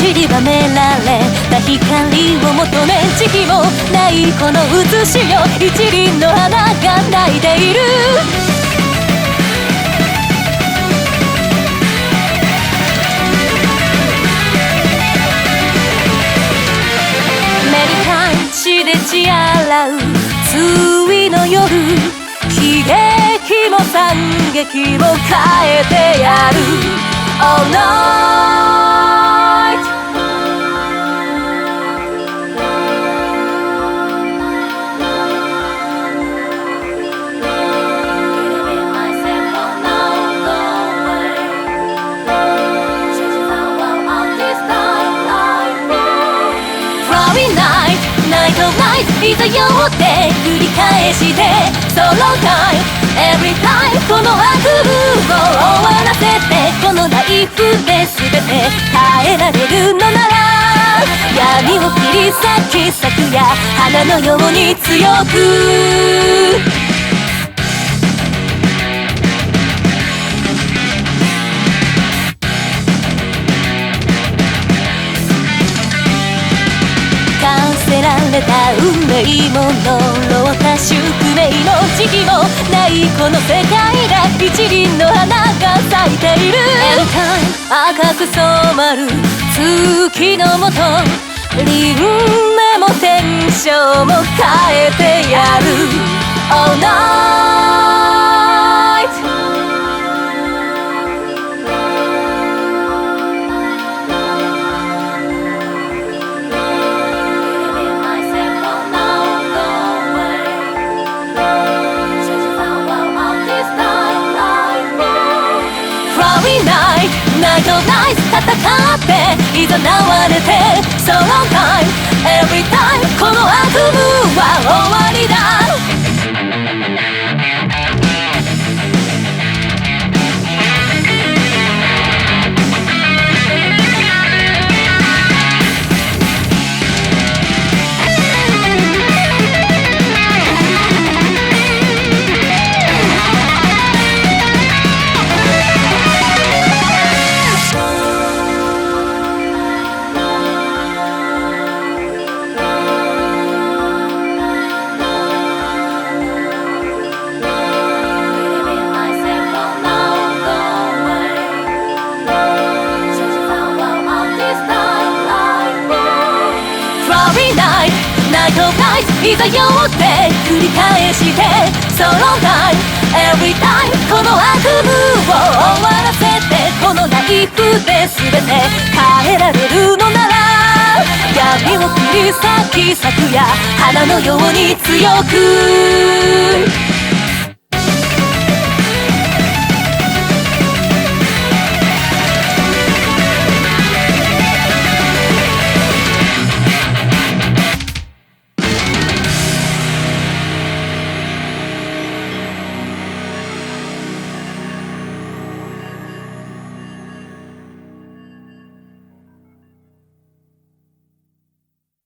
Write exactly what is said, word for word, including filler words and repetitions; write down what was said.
散りばめられた光を求め時期もないこの写しよ一輪の花が泣いているメリカン血で血洗う梅雨の夜悲劇も惨劇も変えてやる All night Friday night Night of night いざよって繰り返して Solo time Every time この悪夢を終わらせてこのナイフで全て変えられるのなら闇を切り裂き咲くや花のように強くせられた運命も呪った宿命の時期もないこの世界で一輪の花が咲いている Every time 赤く染まる月のもと輪廻も天象も変えてやる All night Night of nights 戦っていざなわれて So long time Every time この悪夢は終わりだいざよって繰り返して So long time Every time この悪夢を終わらせてこのナイフで全て変えられるのなら闇を切り裂き咲くや花のように強く